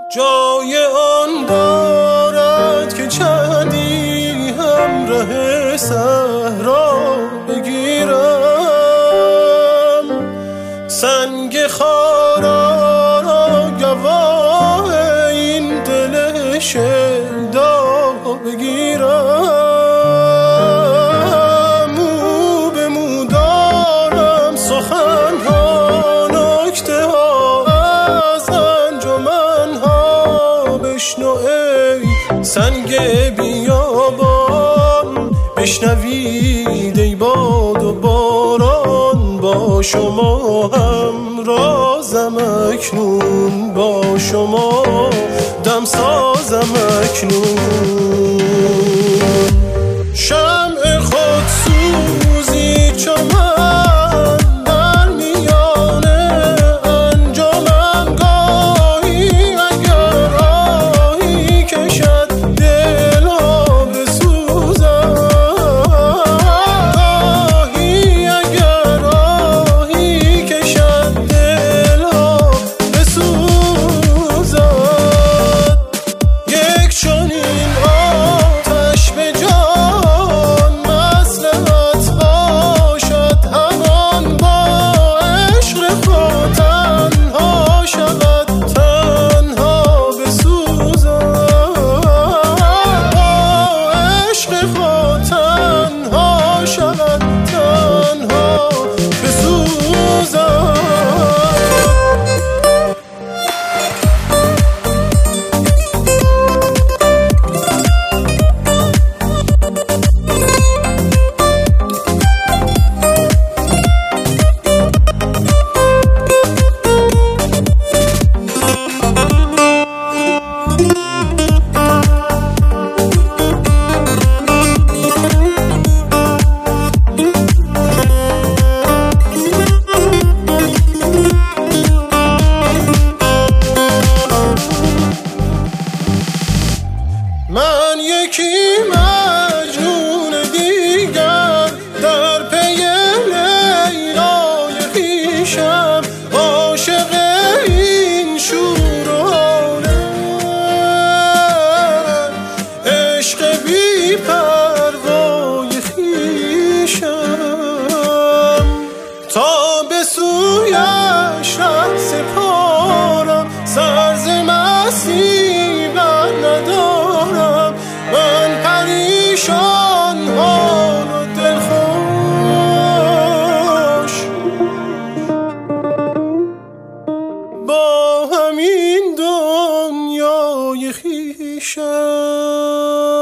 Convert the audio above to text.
جای آن دارد که چندی همراه صحرا بگیرم، سنگ خارا را گواه این دل شیدا بگیرم. مو به مو دارم سخنها، نکته ها از انجمنها بشنو ای سنگ بیابان، بشنوید ای باد و باران، با شما هم رازم اکنون، با شما دم سازم اکنون. شمع خود سوزی چو من در میان انجمن، گاهی اگر آهی کشد دل ها بسوزم، گاهی اگر آهی کشد دل ها بسوزد. یک چنین آتش به جان مصلحت باشد، همان با عشق خود تنها شود، تنها بسوزد، با عشق خود تنها شود، تنها بسوزد. من یکی مجنون دیگر در پی لیلای خویشم، عاشق این شور و حاله، عشق بی پروای خویشم، تا به سویش ره سپارم، سر ز مستی بر ندارم، من پریشان حال و دلخوش با همین دنیای خویشم.